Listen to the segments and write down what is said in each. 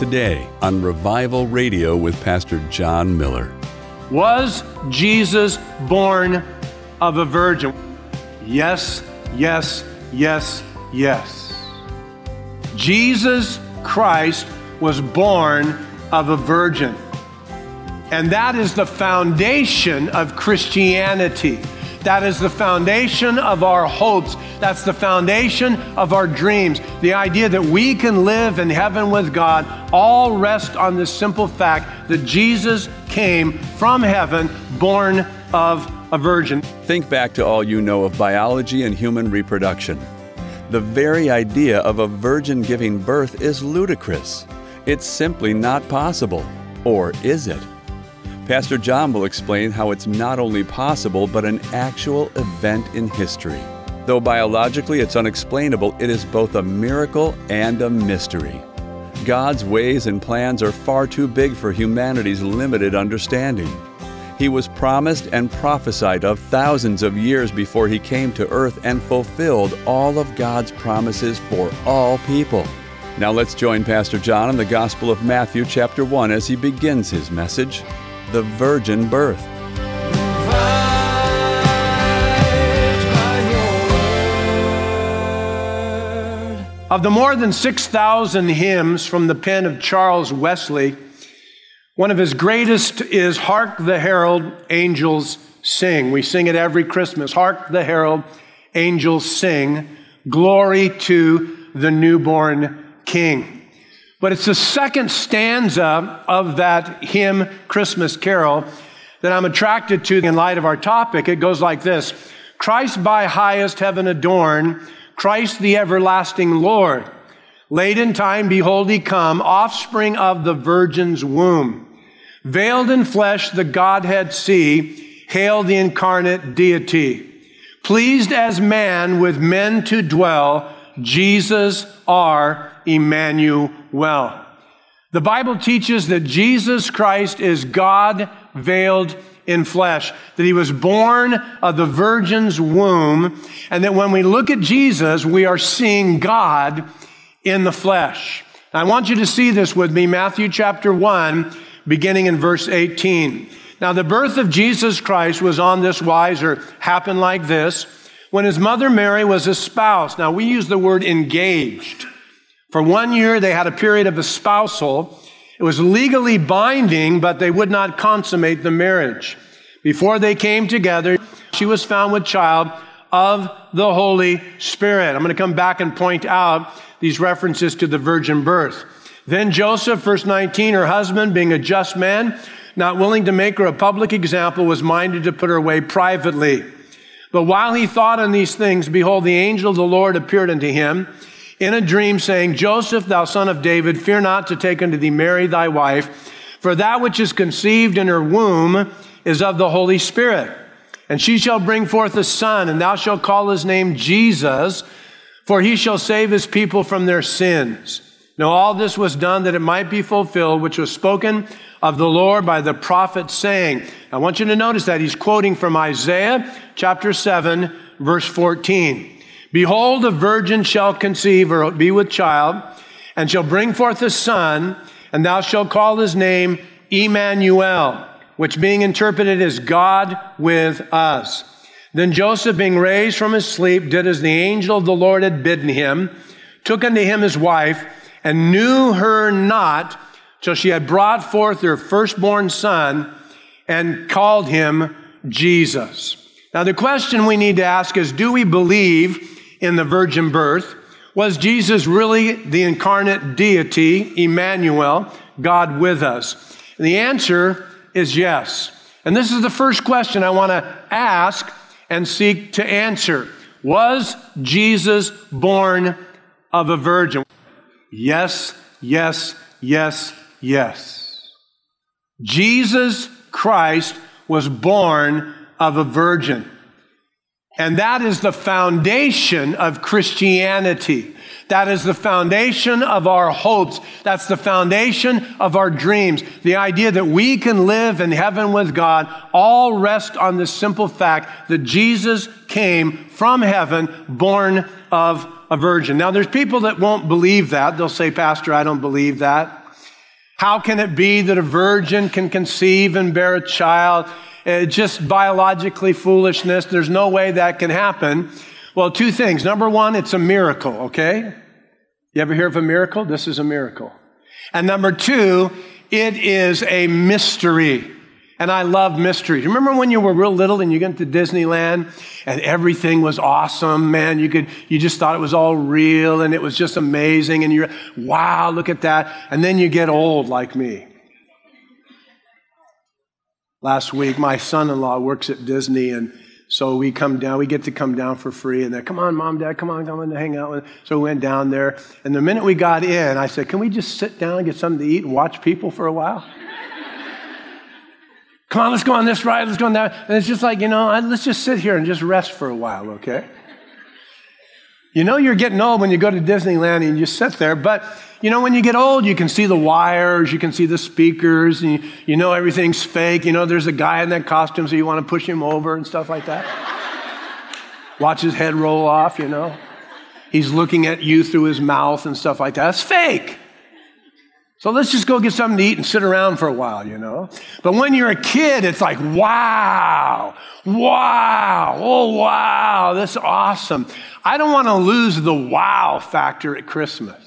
today on Revival Radio with Pastor John Miller. Was Jesus born of a virgin? Yes, yes, yes, yes. Jesus Christ was born of a virgin. And that is the foundation of Christianity. That is the foundation of our hopes. That's the foundation of our dreams. The idea that we can live in heaven with God all rest on this simple fact that Jesus came from heaven, born of a virgin. Think back to all you know of biology and human reproduction. The very idea of a virgin giving birth is ludicrous. It's simply not possible. Or is it? Pastor John will explain how it's not only possible, but an actual event in history. Though biologically it's unexplainable, it is both a miracle and a mystery. God's ways and plans are far too big for humanity's limited understanding. He was promised and prophesied of thousands of years before He came to earth and fulfilled all of God's promises for all people. Now let's join Pastor John in the Gospel of Matthew chapter 1 as he begins his message, The Virgin Birth. Of the more than 6,000 hymns from the pen of Charles Wesley, one of his greatest is Hark the Herald Angels Sing. We sing it every Christmas. Hark the Herald Angels Sing, glory to the newborn King. But it's the second stanza of that hymn, Christmas Carol, that I'm attracted to in light of our topic. It goes like this: Christ by highest heaven adorned, Christ the everlasting Lord. Late in time, behold, He come, offspring of the Virgin's womb. Veiled in flesh, the Godhead see, hail the incarnate deity. Pleased as man with men to dwell, Jesus our Emmanuel. The Bible teaches that Jesus Christ is God veiled in flesh, that He was born of the Virgin's womb, and that when we look at Jesus, we are seeing God in the flesh. I want you to see this with me, Matthew chapter 1, beginning in verse 18. Now, the birth of Jesus Christ was on this wise, or happened like this, when His mother Mary was espoused. Now, we use the word engaged. For 1 year, they had a period of espousal. It was legally binding, but they would not consummate the marriage. Before they came together, she was found with child of the Holy Spirit. I'm going to come back and point out these references to the virgin birth. Then Joseph, verse 19, her husband, being a just man, not willing to make her a public example, was minded to put her away privately. But while he thought on these things, behold, the angel of the Lord appeared unto him in a dream, saying, Joseph, thou son of David, fear not to take unto thee Mary thy wife, for that which is conceived in her womb is of the Holy Spirit. And she shall bring forth a son, and thou shalt call his name Jesus, for he shall save his people from their sins. Now all this was done that it might be fulfilled, which was spoken of the Lord by the prophet, saying, I want you to notice that he's quoting from Isaiah chapter 7, verse 14. Behold, a virgin shall conceive, or be with child, and shall bring forth a son, and thou shalt call his name Emmanuel, which being interpreted is God with us. Then Joseph, being raised from his sleep, did as the angel of the Lord had bidden him, took unto him his wife, and knew her not till she had brought forth her firstborn son, and called him Jesus. Now the question we need to ask is, do we believe in the virgin birth? Was Jesus really the incarnate deity, Emmanuel, God with us? And the answer is yes. And this is the first question I want to ask and seek to answer. Was Jesus born of a virgin? Yes, yes, yes, yes. Jesus Christ was born of a virgin. And that is the foundation of Christianity. That is the foundation of our hopes. That's the foundation of our dreams. The idea that we can live in heaven with God all rest on the simple fact that Jesus came from heaven, born of a virgin. Now, there's people that won't believe that. They'll say, Pastor, I don't believe that. How can it be that a virgin can conceive and bear a child? Just biologically foolishness. There's no way that can happen. Well, two things. Number one, it's a miracle, okay? You ever hear of a miracle? This is a miracle. And number two, it is a mystery. And I love mysteries. Remember when you were real little and you went to Disneyland and everything was awesome, man? You just thought it was all real and it was just amazing and you're, wow, look at that. And then you get old like me. Last week, my son-in-law works at Disney, and so we get to come down for free. And they're, come on, Mom, Dad, come on to hang out with. So we went down there. And the minute we got in, I said, can we just sit down and get something to eat and watch people for a while? Come on, let's go on this ride, let's go on that. And it's just like, let's just sit here and just rest for a while, okay? You're getting old when you go to Disneyland and you just sit there. But, when you get old, you can see the wires, you can see the speakers, and you know everything's fake. There's a guy in that costume, so you want to push him over and stuff like that. Watch his head roll off, He's looking at you through his mouth and stuff like that. It's fake. So let's just go get something to eat and sit around for a while, But when you're a kid, it's like, wow, oh, wow, that's awesome. I don't want to lose the wow factor at Christmas.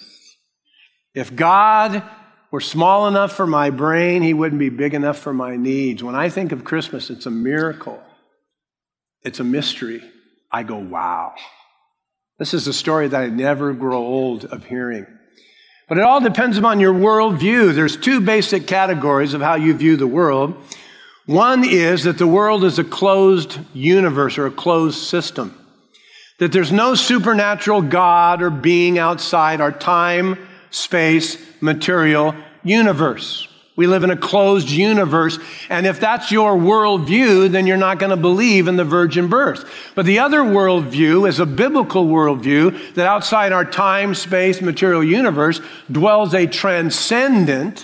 If God were small enough for my brain, he wouldn't be big enough for my needs. When I think of Christmas, it's a miracle. It's a mystery. I go, wow. This is a story that I never grow old of hearing. But it all depends upon your worldview. There's two basic categories of how you view the world. One is that the world is a closed universe or a closed system. That there's no supernatural God or being outside our time, space, material universe. We live in a closed universe, and if that's your worldview, then you're not going to believe in the virgin birth. But the other worldview is a biblical worldview that outside our time, space, material universe dwells a transcendent,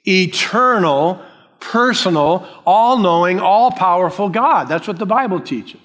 eternal, personal, all-knowing, all-powerful God. That's what the Bible teaches.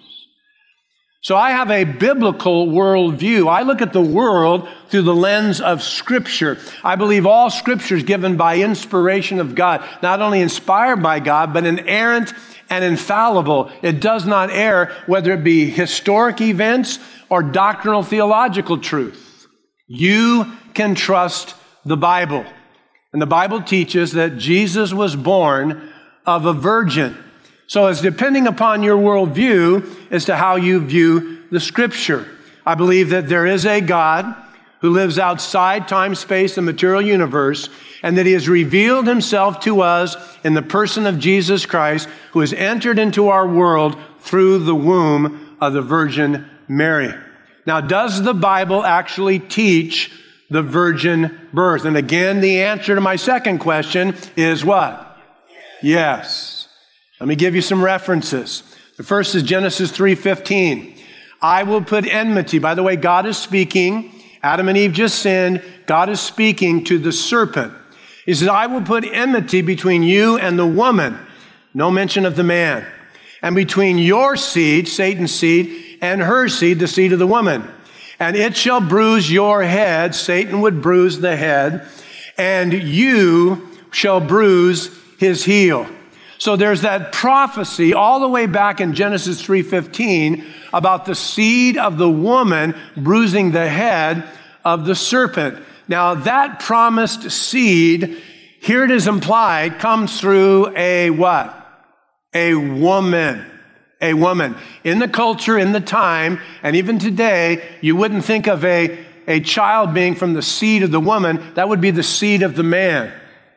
So I have a biblical worldview. I look at the world through the lens of Scripture. I believe all Scripture is given by inspiration of God, not only inspired by God, but inerrant and infallible. It does not err, whether it be historic events or doctrinal theological truth. You can trust the Bible. And the Bible teaches that Jesus was born of a virgin. So it's depending upon your worldview as to how you view the Scripture. I believe that there is a God who lives outside time, space, and material universe, and that he has revealed himself to us in the person of Jesus Christ, who has entered into our world through the womb of the Virgin Mary. Now, does the Bible actually teach the virgin birth? And again, the answer to my second question is what? Yes. Let me give you some references. The first is Genesis 3:15. I will put enmity. By the way, God is speaking. Adam and Eve just sinned. God is speaking to the serpent. He says, I will put enmity between you and the woman. No mention of the man. And between your seed, Satan's seed, and her seed, the seed of the woman. And it shall bruise your head. Satan would bruise the head. And you shall bruise his heel. So there's that prophecy all the way back in Genesis 3:15 about the seed of the woman bruising the head of the serpent. Now that promised seed, here it is implied, comes through a what? A woman. A woman. In the culture, in the time, and even today, you wouldn't think of a child being from the seed of the woman. That would be the seed of the man.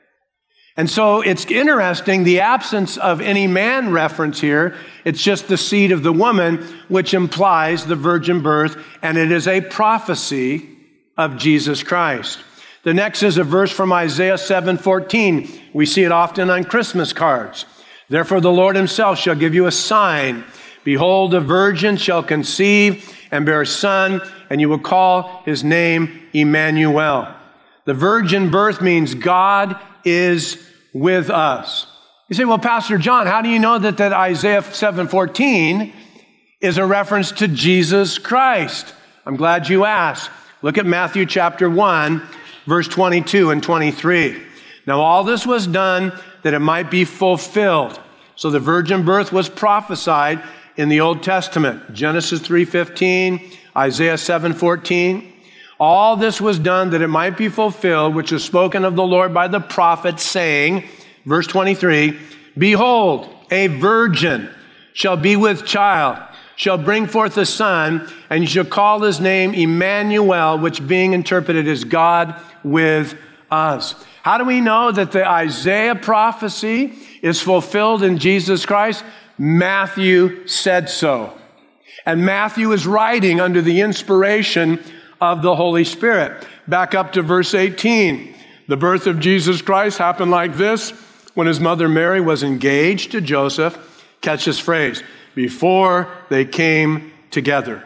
And so it's interesting, the absence of any man reference here. It's just the seed of the woman, which implies the virgin birth, and it is a prophecy of Jesus Christ. The next is a verse from Isaiah 7:14. We see it often on Christmas cards. Therefore the Lord himself shall give you a sign. Behold, a virgin shall conceive and bear a son, and you will call his name Emmanuel. The virgin birth means God is with us. You say, well, Pastor John, how do you know that Isaiah 7:14 is a reference to Jesus Christ? I'm glad you asked. Look at Matthew chapter 1, verse 22 and 23. Now all this was done that it might be fulfilled. So the virgin birth was prophesied in the Old Testament. Genesis 3:15, Isaiah 7:14. All this was done that it might be fulfilled, which was spoken of the Lord by the prophet, saying, verse 23, behold, a virgin shall be with child, shall bring forth a son, and you shall call his name Emmanuel, which being interpreted is God with us. How do we know that the Isaiah prophecy is fulfilled in Jesus Christ? Matthew said so. And Matthew is writing under the inspiration of the Holy Spirit. Back up to verse 18. The birth of Jesus Christ happened like this. When his mother Mary was engaged to Joseph, catch this phrase, before they came together.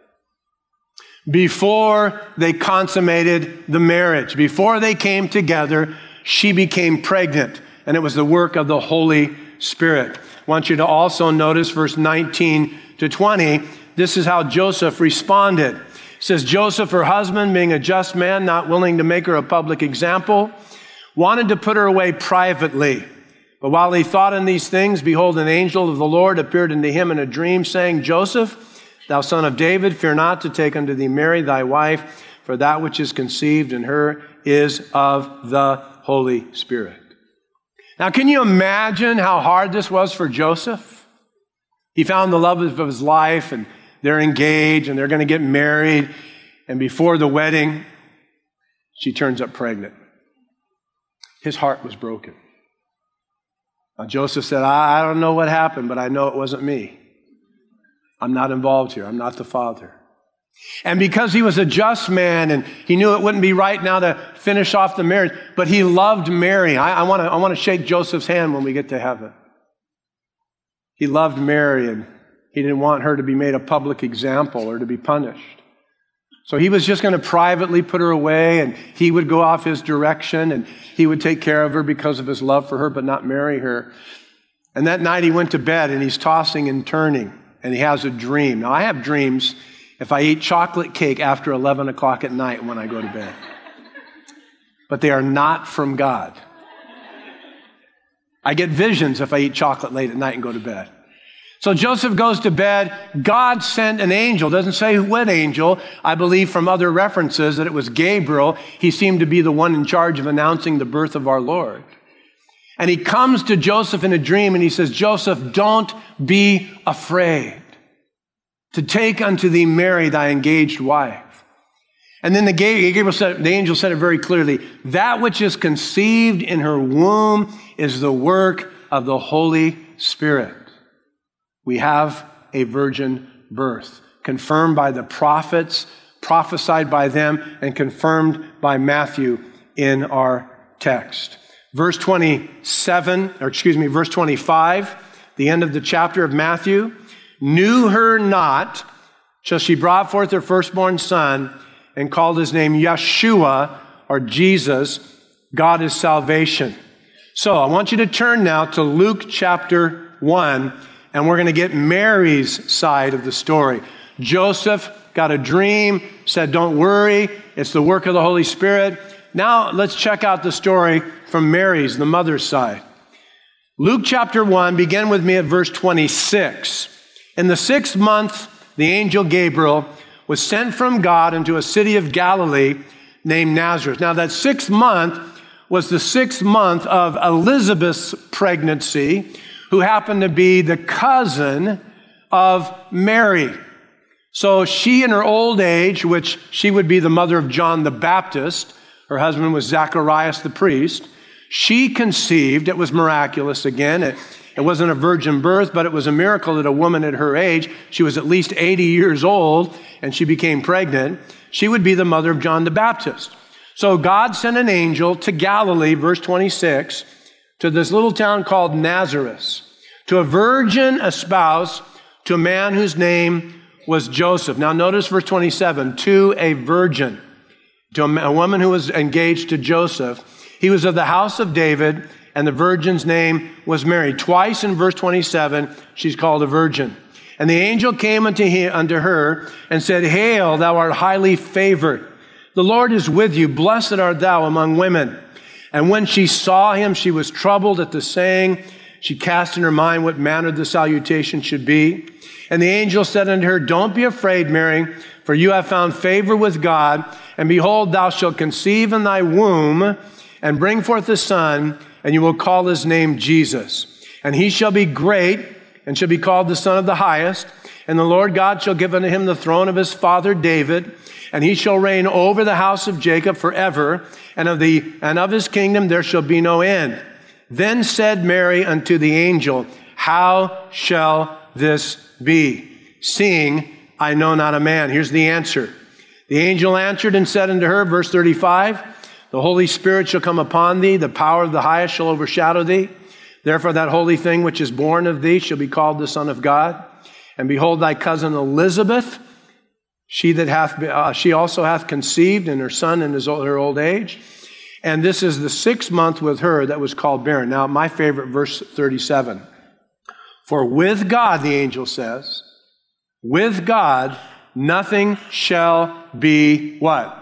Before they consummated the marriage, before they came together, she became pregnant, and it was the work of the Holy Spirit. I want you to also notice verse 19 to 20. This is how Joseph responded. It says, Joseph, her husband, being a just man, not willing to make her a public example, wanted to put her away privately. But while he thought on these things, behold, an angel of the Lord appeared unto him in a dream, saying, Joseph, thou son of David, fear not to take unto thee Mary thy wife, for that which is conceived in her is of the Holy Spirit. Now, can you imagine how hard this was for Joseph? He found the love of his life, and they're engaged, and they're going to get married. And before the wedding, she turns up pregnant. His heart was broken. Now, Joseph said, I don't know what happened, but I know it wasn't me. I'm not involved here. I'm not the father. And because he was a just man and he knew it wouldn't be right now to finish off the marriage, but he loved Mary. I want to shake Joseph's hand when we get to heaven. He loved Mary, and he didn't want her to be made a public example or to be punished. So he was just going to privately put her away, and he would go off his direction, and he would take care of her because of his love for her, but not marry her. And that night he went to bed, and he's tossing and turning, and he has a dream. Now, I have dreams if I eat chocolate cake after 11 o'clock at night when I go to bed. But they are not from God. I get visions if I eat chocolate late at night and go to bed. So Joseph goes to bed. God sent an angel. Doesn't say what angel. I believe from other references that it was Gabriel. He seemed to be the one in charge of announcing the birth of our Lord. And he comes to Joseph in a dream and he says, Joseph, don't be afraid to take unto thee Mary, thy engaged wife. And then the angel said it very clearly, that which is conceived in her womb is the work of the Holy Spirit. We have a virgin birth, confirmed by the prophets, prophesied by them, and confirmed by Matthew in our text. Verse 25, the end of the chapter of Matthew, knew her not till she brought forth her firstborn son and called his name Yeshua, or Jesus. God is salvation. So I want you to turn now to Luke chapter 1, and we're going to get Mary's side of the story. Joseph got a dream, said, don't worry, it's the work of the Holy Spirit. Now let's check out the story from Mary's, the mother's side. Luke chapter 1, begin with me at verse 26. In the 6th month, the angel Gabriel was sent from God into a city of Galilee named Nazareth. Now that 6th month was the 6th month of Elizabeth's pregnancy, who happened to be the cousin of Mary. So she in her old age, which she would be the mother of John the Baptist, her husband was Zacharias the priest, she conceived. It was miraculous again. It wasn't a virgin birth, but it was a miracle that a woman at her age, she was at least 80 years old, and she became pregnant. She would be the mother of John the Baptist. So God sent an angel to Galilee, verse 26, to this little town called Nazareth, to a virgin espoused to a man whose name was Joseph. Now notice verse 27, to a virgin, to a woman who was engaged to Joseph. He was of the house of David, and the virgin's name was Mary. Twice in verse 27, she's called a virgin. And the angel came unto her and said, Hail, thou art highly favored. The Lord is with you. Blessed art thou among women. And when she saw him, she was troubled at the saying. She cast in her mind what manner the salutation should be. And the angel said unto her, Don't be afraid, Mary, for you have found favor with God. And behold, thou shalt conceive in thy womb and bring forth a son, and you will call his name Jesus. And he shall be great and shall be called the Son of the Highest. And the Lord God shall give unto him the throne of his father David, and he shall reign over the house of Jacob forever, and of his kingdom there shall be no end. Then said Mary unto the angel, How shall this be, seeing I know not a man? Here's the answer. The angel answered and said unto her, verse 35, The Holy Spirit shall come upon thee, the power of the highest shall overshadow thee. Therefore that holy thing which is born of thee shall be called the Son of God. And behold, thy cousin Elizabeth, she also hath conceived, and her son in her old age. And this is the 6th month with her that was called barren. Now, my favorite, verse 37. For with God, the angel says, with God, nothing shall be what?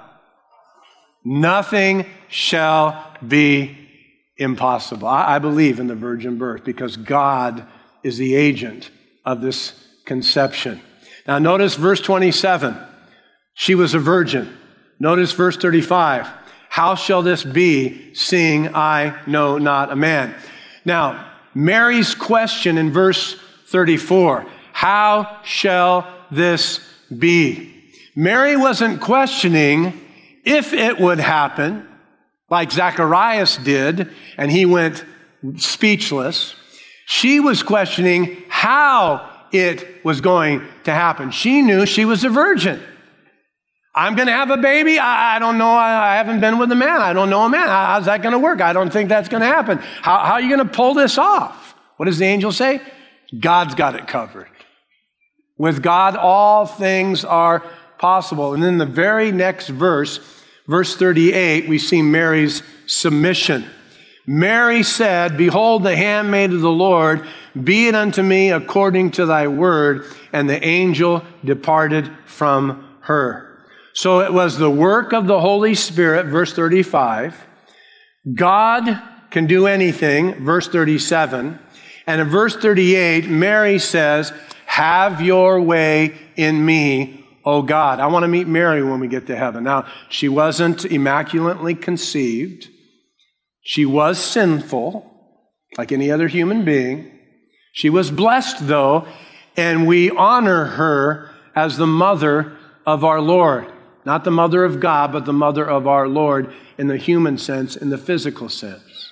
Nothing shall be impossible. I believe in the virgin birth because God is the agent of this conception. Now notice verse 27. She was a virgin. Notice verse 35. How shall this be, seeing I know not a man? Now, Mary's question in verse 34, how shall this be? Mary wasn't questioning if it would happen, like Zacharias did, and he went speechless. She was questioning how it was going to happen. She knew she was a virgin. I'm going to have a baby. I don't know. I haven't been with a man. I don't know a man. How's that going to work? I don't think that's going to happen. How are you going to pull this off? What does the angel say? God's got it covered. With God, all things are possible. And then the very next verse, verse 38, we see Mary's submission. Mary said, Behold, the handmaid of the Lord, be it unto me according to thy word. And the angel departed from her. So it was the work of the Holy Spirit, verse 35. God can do anything, verse 37. And in verse 38, Mary says, Have your way in me, O God. I want to meet Mary when we get to heaven. Now, she wasn't immaculately conceived. She was sinful, like any other human being. She was blessed, though, and we honor her as the mother of our Lord. Not the mother of God, but the mother of our Lord in the human sense, in the physical sense.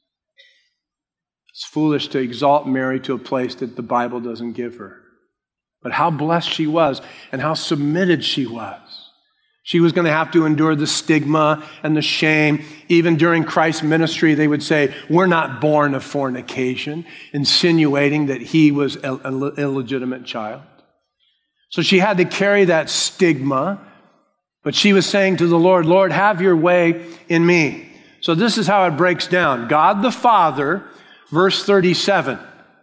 It's foolish to exalt Mary to a place that the Bible doesn't give her. But how blessed she was and how submitted she was. She was going to have to endure the stigma and the shame. Even during Christ's ministry, they would say, we're not born of fornication, insinuating that he was an illegitimate child. So she had to carry that stigma. But she was saying to the Lord, Lord, have your way in me. So this is how it breaks down. God the Father, verse 37,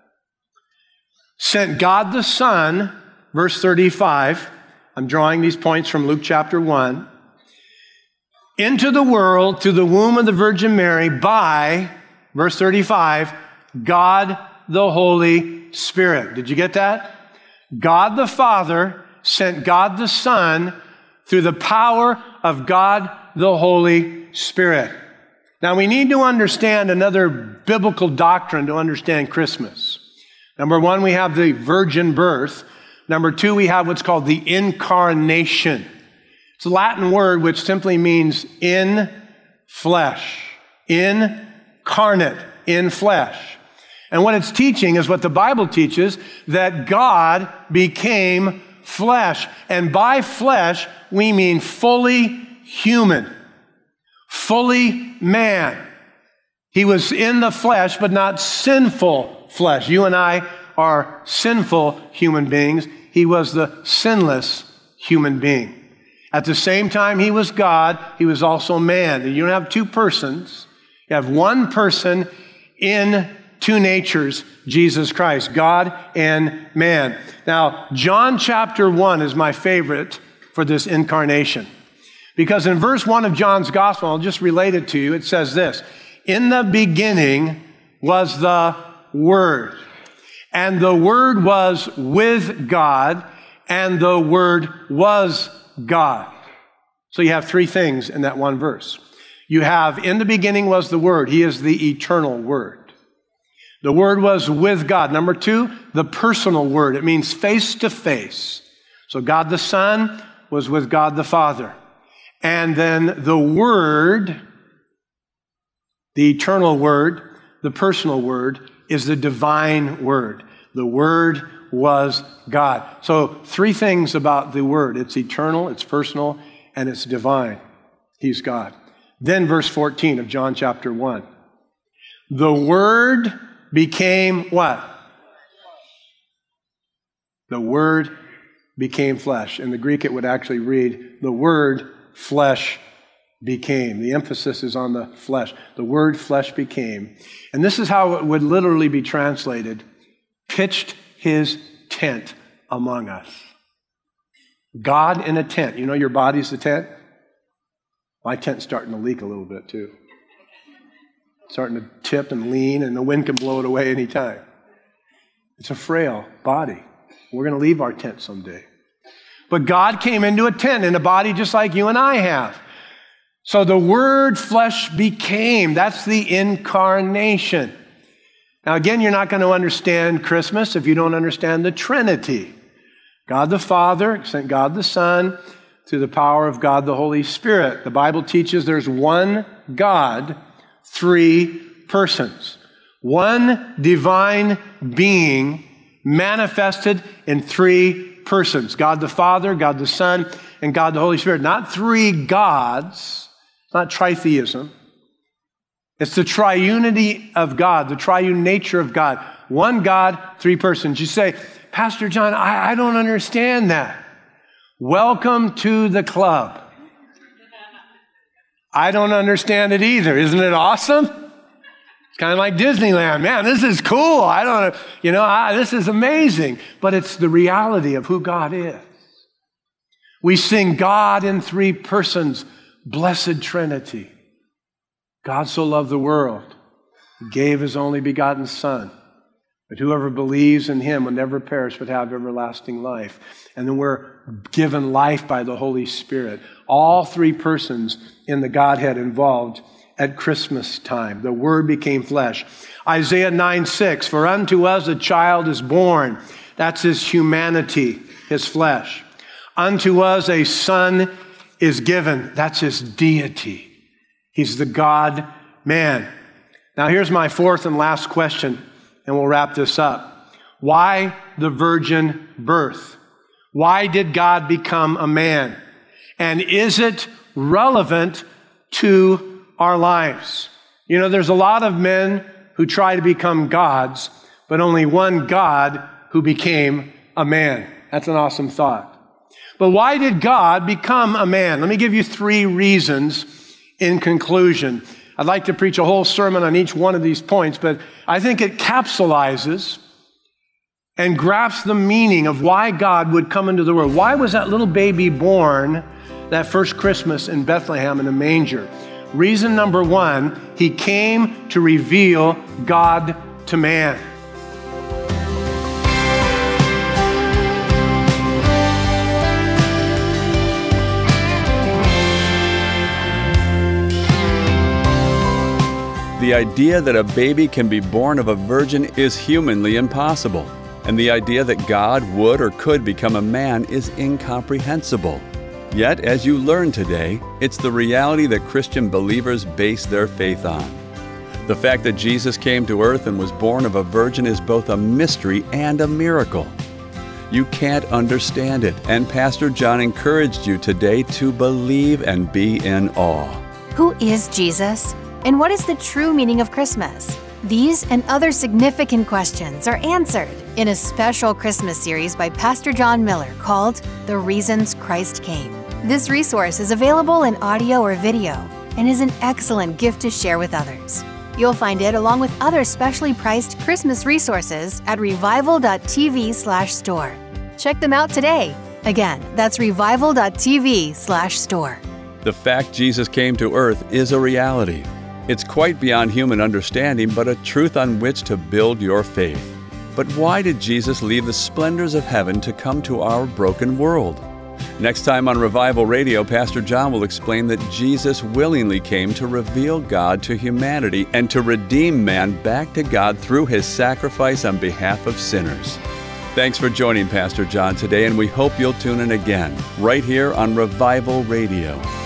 sent God the Son, verse 35. I'm drawing these points from Luke chapter 1. Into the world, through the womb of the Virgin Mary, by, verse 35, God the Holy Spirit. Did you get that? God the Father sent God the Son through the power of God the Holy Spirit. Now we need to understand another biblical doctrine to understand Christmas. Number one, we have the virgin birth. Number two, we have what's called the incarnation. It's a Latin word which simply means in flesh. Incarnate, in flesh. And what it's teaching is what the Bible teaches, that God became flesh. And by flesh, we mean fully human, fully man. He was in the flesh, but not sinful flesh. You and I are sinful human beings. He was the sinless human being. At the same time, he was God. He was also man. And you don't have two persons. You have one person in two natures, Jesus Christ, God and man. Now, John chapter 1 is my favorite for this incarnation. Because in verse 1 of John's gospel, I'll just relate it to you, it says this, In the beginning was the Word, and the Word was with God, and the Word was God. So you have three things in that one verse. You have, in the beginning was the Word. He is the eternal Word. The Word was with God. Number two, the personal Word. It means face to face. So God the Son was with God the Father. And then the Word, the eternal Word, the personal Word, is the divine Word. The Word was God. So three things about the Word. It's eternal, it's personal, and it's divine. He's God. Then verse 14 of John chapter 1. The Word became what? The Word became flesh. In the Greek, it would actually read, the Word flesh became. The emphasis is on the flesh. The Word flesh became. And this is how it would literally be translated. Pitched his tent among us. God in a tent. You know your body's the tent? My tent's starting to leak a little bit too. Starting to tip and lean, and the wind can blow it away anytime. It's a frail body. We're going to leave our tent someday. But God came into a tent in a body just like you and I have. So the Word flesh became. That's the incarnation. Now again, you're not going to understand Christmas if you don't understand the Trinity. God the Father sent God the Son through the power of God the Holy Spirit. The Bible teaches there's one God, three persons. One divine being manifested in three persons. God the Father, God the Son, and God the Holy Spirit. Not three gods, not tritheism. It's the triunity of God, the triune nature of God. One God, three persons. You say, Pastor John, I don't understand that. Welcome to the club. I don't understand it either. Isn't it awesome? It's kind of like Disneyland. Man, this is cool. This is amazing. But it's the reality of who God is. We sing God in three persons, blessed Trinity. God so loved the world, He gave His only begotten Son, that whoever believes in Him will never perish but have everlasting life. And then we're given life by the Holy Spirit. All three persons in the Godhead involved at Christmas time. The Word became flesh. Isaiah 9:6, for unto us a child is born. That's His humanity, His flesh. Unto us a son is given. That's His deity. He's the God-man. Now here's my fourth and last question, and we'll wrap this up. Why the virgin birth? Why did God become a man? And is it relevant to our lives? You know, there's a lot of men who try to become gods, but only one God who became a man. That's an awesome thought. But why did God become a man? Let me give you three reasons in conclusion. I'd like to preach a whole sermon on each one of these points, but I think it capsulizes and grasps the meaning of why God would come into the world. Why was that little baby born that first Christmas in Bethlehem in a manger? Reason number one, He came to reveal God to man. The idea that a baby can be born of a virgin is humanly impossible, and the idea that God would or could become a man is incomprehensible. Yet, as you learn today, it's the reality that Christian believers base their faith on. The fact that Jesus came to earth and was born of a virgin is both a mystery and a miracle. You can't understand it, and Pastor John encouraged you today to believe and be in awe. Who is Jesus? And what is the true meaning of Christmas? These and other significant questions are answered in a special Christmas series by Pastor John Miller called The Reasons Christ Came. This resource is available in audio or video and is an excellent gift to share with others. You'll find it along with other specially priced Christmas resources at revival.tv/store. Check them out today. Again, that's revival.tv/store. The fact Jesus came to earth is a reality. It's quite beyond human understanding, but a truth on which to build your faith. But why did Jesus leave the splendors of heaven to come to our broken world? Next time on Revival Radio, Pastor John will explain that Jesus willingly came to reveal God to humanity and to redeem man back to God through his sacrifice on behalf of sinners. Thanks for joining Pastor John today, and we hope you'll tune in again, right here on Revival Radio.